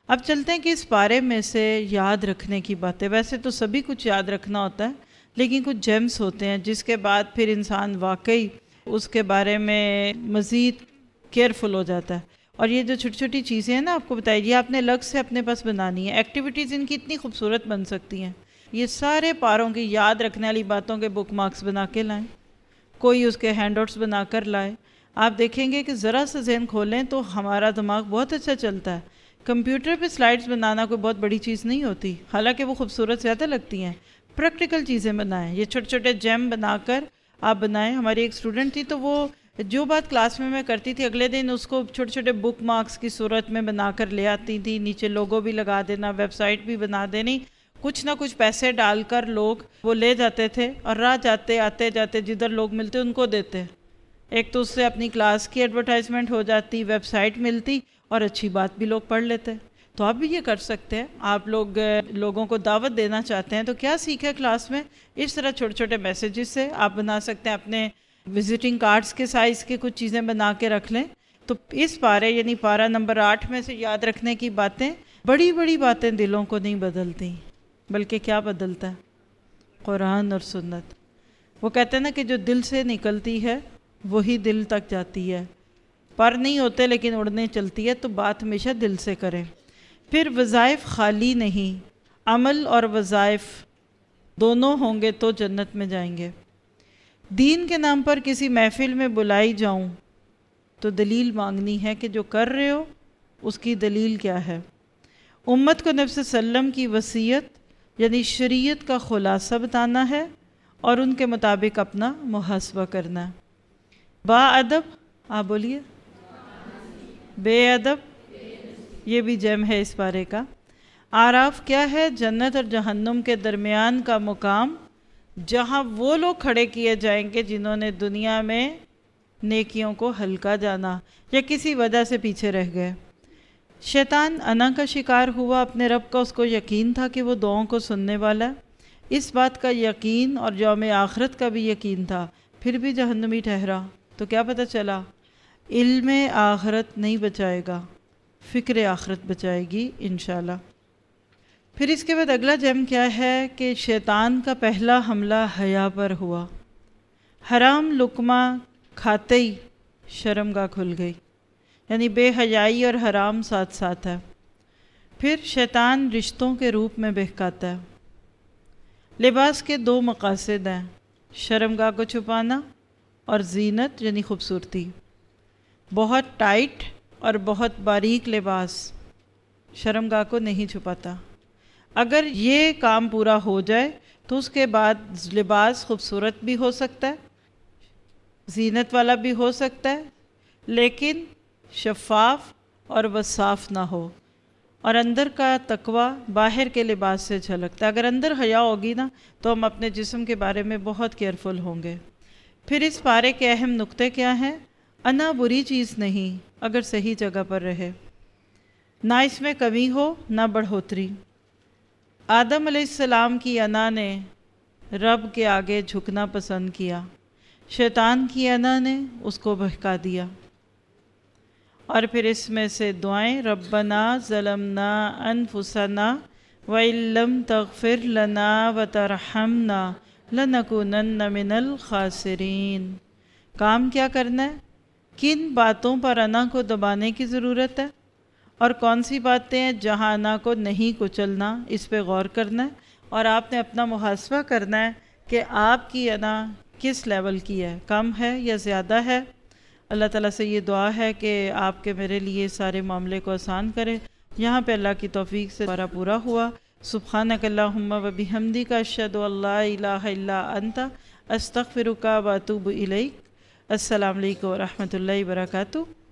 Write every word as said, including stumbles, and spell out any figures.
اب چلتے ہیں کہ اس پارے میں سے یاد رکھنے کی باتیں. ویسے تو سبھی کچھ یاد رکھنا ہوتا ہے، لیکن کچھ جیمز ہوتے ہیں جس کے بعد پھر انسان واقعی اس کے بارے میں مزید کیئرفل ہو جاتا ہے. اور یہ جو چھوٹی چھوٹی چیزیں ہیں نا آپ کو بتائی، یہ آپ نے الگ سے اپنے پاس بنانی ہے. ایکٹیویٹیز ان کی اتنی خوبصورت بن سکتی ہیں. یہ سارے پاروں کی یاد رکھنے والی باتوں کے بک مارکس بنا کے لائیں، کوئی اس کے ہینڈ آؤٹس بنا کر لائے. آپ دیکھیں گے کہ ذرا سا ذہن کھولیں تو ہمارا دماغ بہت اچھا چلتا ہے. کمپیوٹر پہ سلائڈز بنانا کوئی بہت بڑی چیز نہیں ہوتی، حالانکہ وہ خوبصورت زیادہ لگتی ہیں. پریکٹیکل چیزیں بنائیں، یہ چھوٹے چھوٹے جیم بنا کر آپ بنائیں. ہماری ایک اسٹوڈنٹ تھی تو وہ جو بات کلاس میں میں کرتی تھی اگلے دن اس کو چھوٹے چھوٹے بک مارکس کی صورت میں بنا کر لے آتی تھی. نیچے لوگو بھی لگا دینا، ویب سائٹ بھی بنا دینی. کچھ نہ کچھ پیسے ڈال کر لوگ وہ لے جاتے تھے اور راہ جاتے آتے جاتے جدھر لوگ ملتے ان کو دیتے. ایک تو اس سے اپنی کلاس کی ایڈورٹائزمنٹ ہو جاتی، ویب سائٹ ملتی اور اچھی بات بھی لوگ پڑھ لیتے. تو آپ بھی یہ کر سکتے ہیں. آپ لوگ لوگوں کو دعوت دینا چاہتے ہیں تو کیا سیکھیں کلاس میں؟ اس طرح چھوٹے چھوٹے میسیجز سے آپ بنا سکتے ہیں. اپنے وزٹنگ کارڈز کے سائز کے کچھ چیزیں بنا کے رکھ لیں. تو اس پارے یعنی پارہ نمبر آٹھ میں سے یاد رکھنے کی باتیں، بڑی بڑی باتیں دلوں کو نہیں بدلتی، بلکہ کیا بدلتا ہے؟ قرآن اور سنت. وہ کہتے ہیں نا کہ جو دل سے نکلتی ہے وہی دل تک جاتی ہے. پر نہیں ہوتے لیکن اڑنے چلتی ہے. تو بات ہمیشہ دل سے کریں. پھر وظائف خالی نہیں، عمل اور وظائف دونوں ہوں گے تو جنت میں جائیں گے. دین کے نام پر کسی محفل میں بلائی جاؤں تو دلیل مانگنی ہے کہ جو کر رہے ہو اس کی دلیل کیا ہے. امت کو نبی صلی اللہ علیہ وسلم کی وصیت یعنی شریعت کا خلاصہ بتانا ہے اور ان کے مطابق اپنا محاسبہ کرنا ہے. با ادب، آپ بولیے. بے ادب، یہ بھی جیم ہے اس بارے کا. آراف کیا ہے؟ جنت اور جہنم کے درمیان کا مقام جہاں وہ لوگ کھڑے کیے جائیں گے جنہوں نے دنیا میں نیکیوں کو ہلکا جانا یا کسی وجہ سے پیچھے رہ گئے. شیطان انا کا شکار ہوا. اپنے رب کا اس کو یقین تھا کہ وہ دعاؤں کو سننے والا ہے. اس بات کا یقین اور یوم آخرت کا بھی یقین تھا، پھر بھی جہنمی ٹھہرا. تو کیا پتہ چلا؟ علم آخرت نہیں بچائے گا، فکر آخرت بچائے گی انشاءاللہ. پھر اس کے بعد اگلا جیم کیا ہے کہ شیطان کا پہلا حملہ حیا پر ہوا. حرام لقمہ کھاتے ہی شرمگاہ کھل گئی، یعنی بے حیائی اور حرام ساتھ ساتھ ہے. پھر شیطان رشتوں کے روپ میں بہکاتا ہے. لباس کے دو مقاصد ہیں، شرمگاہ کو چھپانا اور زینت یعنی خوبصورتی. بہت ٹائٹ اور بہت باریک لباس شرمگاہ کو نہیں چھپاتا. اگر یہ کام پورا ہو جائے تو اس کے بعد لباس خوبصورت بھی ہو سکتا ہے، زینت والا بھی ہو سکتا ہے، لیکن شفاف اور وصاف نہ ہو. اور اندر کا تقویٰ باہر کے لباس سے جھلکتا ہے. اگر اندر حیا ہوگی نا تو ہم اپنے جسم کے بارے میں بہت کیئرفل ہوں گے. پھر اس پارے کے اہم نقطے کیا ہیں؟ انا بری چیز نہیں اگر صحیح جگہ پر رہے، نہ اس میں کمی ہو نہ بڑھوتری. آدم علیہ السلام کی انا نے رب کے آگے جھکنا پسند کیا، شیطان کی انا نے اس کو بہکا دیا. اور پھر اس میں سے دعائیں، ربنا ظلمنا انفسنا وَإِن لَّمْ تَغْفِرْ لَنَا وَتَرْحَمْنَا لَنَكُونَنَّ مِنَ الْخَاسِرِينَ. کام کیا کرنا ہے؟ کن باتوں پر انا کو دبانے کی ضرورت ہے اور کون سی باتیں ہیں جہاں انا کو نہیں کچلنا، اس پہ غور کرنا ہے. اور آپ نے اپنا محاسبہ کرنا ہے کہ آپ کی انا کس لیول کی ہے، کم ہے یا زیادہ ہے. اللہ تعالیٰ سے یہ دعا ہے کہ آپ کے میرے لیے سارے معاملے کو آسان کرے. یہاں پہ اللہ کی توفیق سے ہمارا پورا ہوا. سبحانک اللہم و بحمدک اشہد ان لا الہ الا انت استغفرک و اتوب الیک. السلام علیکم و رحمۃ اللہ وبرکاتہ.